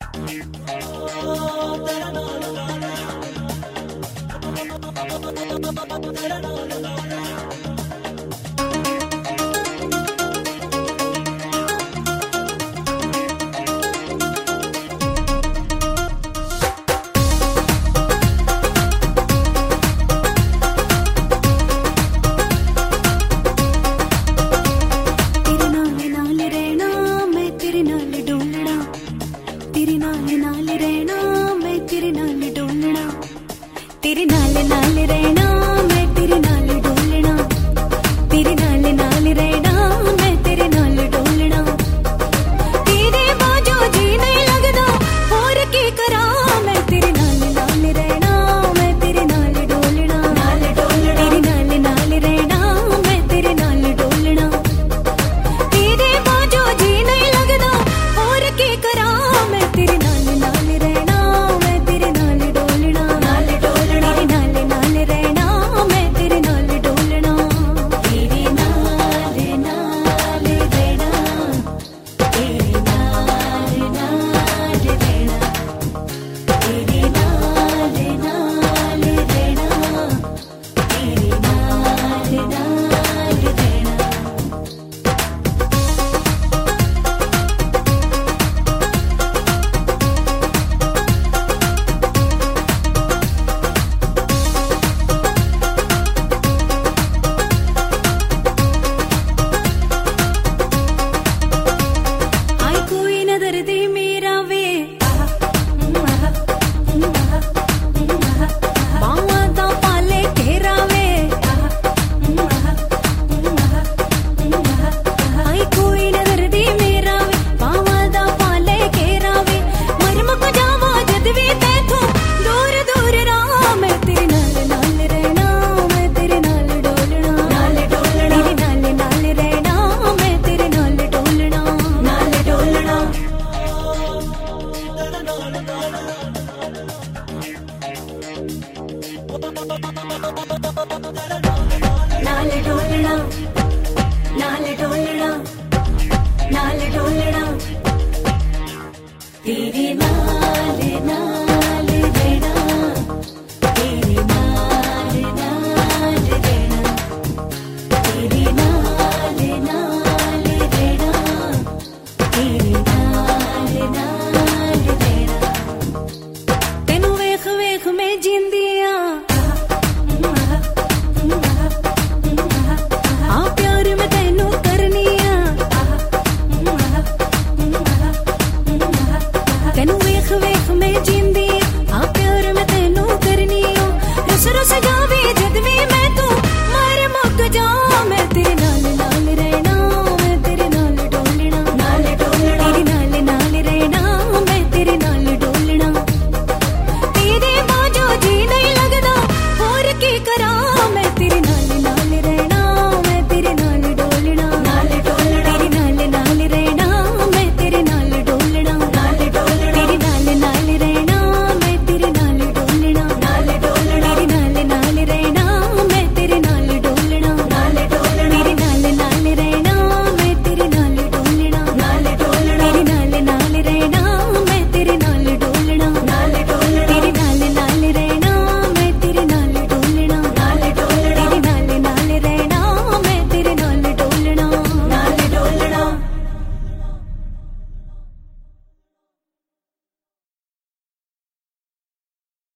तेरे नाल नाल रहना मैं तेरे नाल डोलना, तेरे नाल नाल रहना मैं तेरे नाल डोलना। तेरे बाजो जी नहीं लगदा होर की करा, मैं तेरे नाल नाल रहना मैं तेरे नाल डोलना, तेरे नाल नाल रहना मैं तेरे नाल डोलना। तेरे बाजो जी नहीं लगदा होर की करा, मैं तेरे नाल नाल रहना मैं तेरे नाल डोलना, तेरे नाल नाल रहना मैं तेरे नाल डोलना। तेरे नाल नाल रहना, तेरे नाल नाल रहना, तेरे नाल नाल रहना, तेरे नाल नाल रहना। आई कोई नजर दे मेरा वे, बावा दा पाले घेरा वे। आई कोई नजर दे मेरा वे, बावा दा पाले घेरा वे। मरम को जावा जद वी तैथों दूर दूर रहा, मैं तेरे नाल नाल रहना मैं तेरे नाल डोलना, तेरे नाल नाल रहना मैं तेरे नाल डोलना, नाल डोलना। नाल डोलना, नाल डोलना, नाल डोलना। तेरे नाल